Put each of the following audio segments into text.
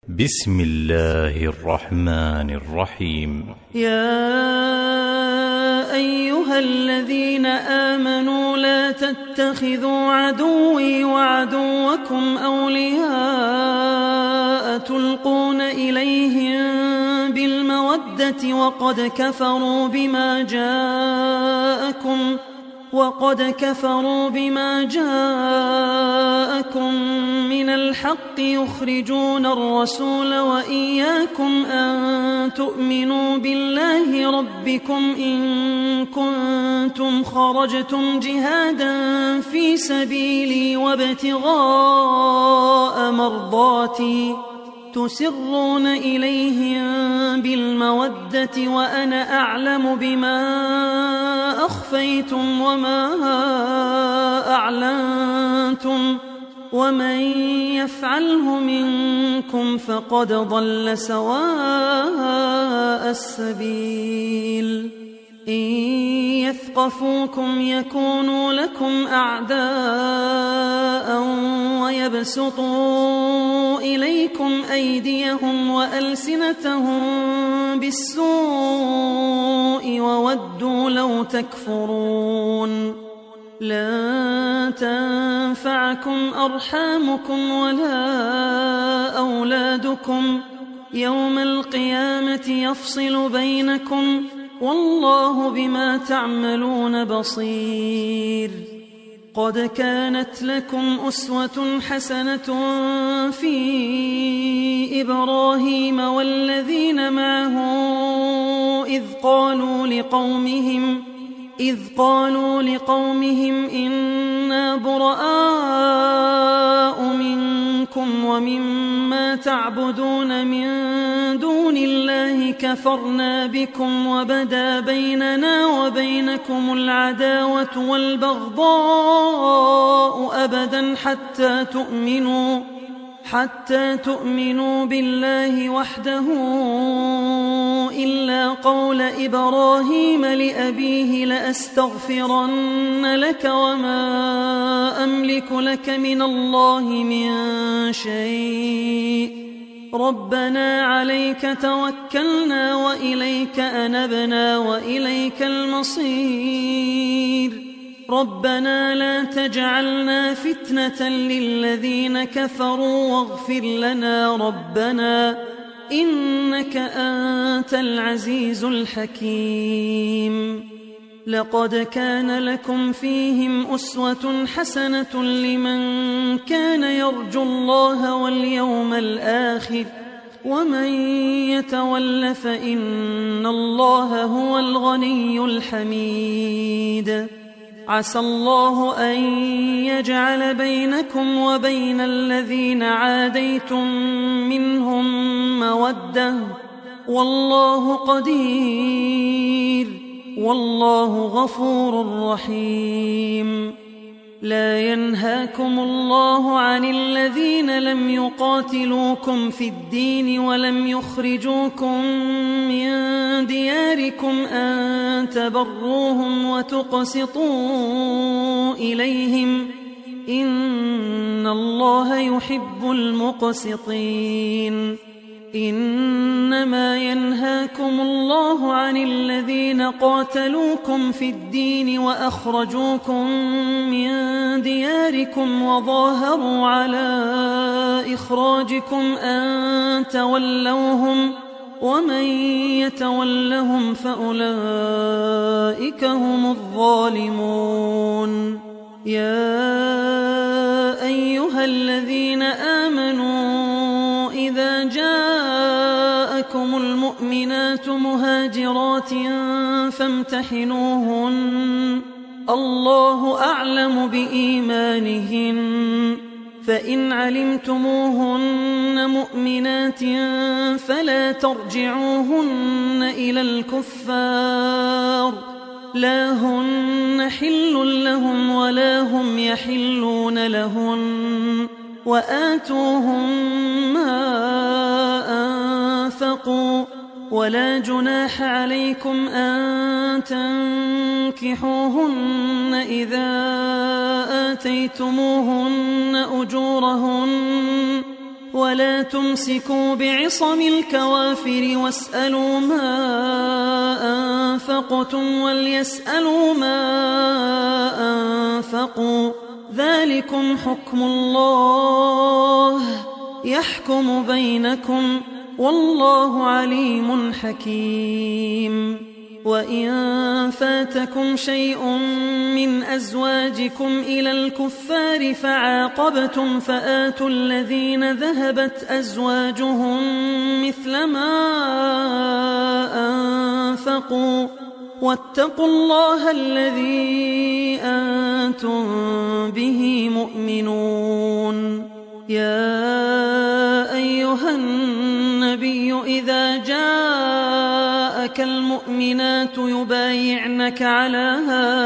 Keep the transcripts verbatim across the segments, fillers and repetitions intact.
بسم الله الرحمن الرحيم. يا أيها الذين آمنوا لا تتخذوا عدوي وعدوكم أولياء تلقون إليهم بالمودة وقد كفروا بما جاءكم وقد كفروا بما جاءكم من الحق يخرجون الرسول وإياكم أن تؤمنوا بالله ربكم إن كنتم خرجتم جهادا في سبيلي وابتغاء مرضاتي تسرون إليهم بالمودة وأنا أعلم بما أخفيتم وما أعلنتم ومن يفعله منكم فقد ضل سواء السبيل. إن يثقفوكم يكونوا لكم أعداء ويبسطوا إليكم أيديهم وألسنتهم بالسوء وودوا لو تكفرون. لن تنفعكم أرحامكم ولا أولادكم يوم القيامة يفصل بينكم والله بما تعملون بصير. قد كانت لكم أسوة حسنة في إبراهيم والذين معه إذ قالوا لقومهم إذ قالوا لقومهم إنا براء منكم ومما تعبدون من دون الله كفرنا بكم وبدا بيننا وبينكم العداوة والبغضاء أبدا حتى تؤمنوا حتى تؤمنوا بالله وحده إلا قول إبراهيم لأبيه لأستغفرن لك وما أملك لك من الله من شيء ربنا عليك توكلنا وإليك أنبنا وإليك المصير. ربنا لا تجعلنا فتنة للذين كفروا واغفر لنا ربنا إنك أنت العزيز الحكيم. لقد كان لكم فيهم أسوة حسنة لمن كان يرجو الله واليوم الآخر ومن يتول فإن الله هو الغني الحميد. عسى الله أن يجعل بينكم وبين الذين عاديتم منهم مودة والله قدير والله غفور رحيم. لا ينهاكم الله عن الذين لم يقاتلوكم في الدين ولم يخرجوكم من دياركم أن تبروهم وتقسطوا إليهم إن الله يحب المقسطين. إنما ينهاكم الله عن الذين قاتلوكم في الدين وأخرجوكم من دياركم وظاهروا على إخراجكم أن تولوهم ومن يتولهم فأولئك هم الظالمون. يا أيها الذين آمنوا إذا جاءكم المؤمنات مهاجرات فامتحنوهن الله أعلم بإيمانهن فإن علمتموهن مؤمنات فلا ترجعوهن إلى الكفار لا هن حل لهم ولا هم يحلون لهن وآتوهم ما أنفقوا ولا جناح عليكم أن تنكحوهن إذا آتيتموهن أجورهن ولا تمسكوا بعصم الكوافر واسألوا ما أنفقتم وليسألوا ما أنفقوا ذلكم حكم الله يحكم بينكم والله عليم حكيم. وإن فاتكم شيء من أزواجكم إلى الكفار فعاقبتم فآتوا الذين ذهبت أزواجهم مثل ما أنفقوا واتقوا الله الذي أنتم به مؤمنون. يا أيها النبي إذا جاءك المؤمنات يبايعنك على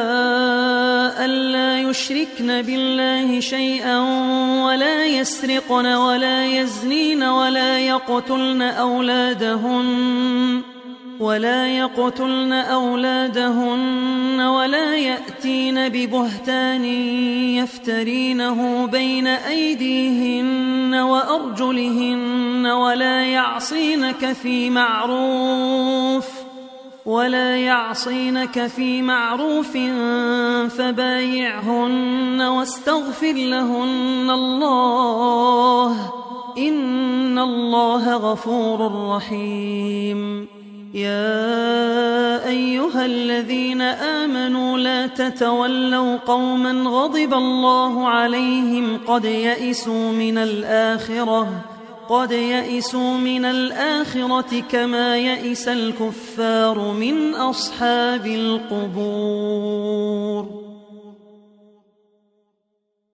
ألا يشركن بالله شيئا ولا يسرقن ولا يزنين ولا يقتلن أولادهن ولا يقتلن أولادهن ولا يأتين ببهتان يفترينه بين أيديهن وأرجلهن ولا يعصينك في معروف ولا يعصينك في معروف فبايعهن واستغفر لهن الله إن الله غفور رحيم. يا أيها الذين آمنوا لا تتولوا قوما غضب الله عليهم قد يئسوا من الآخرة قد يئسوا من الآخرة كما يئس الكفار من أصحاب القبور.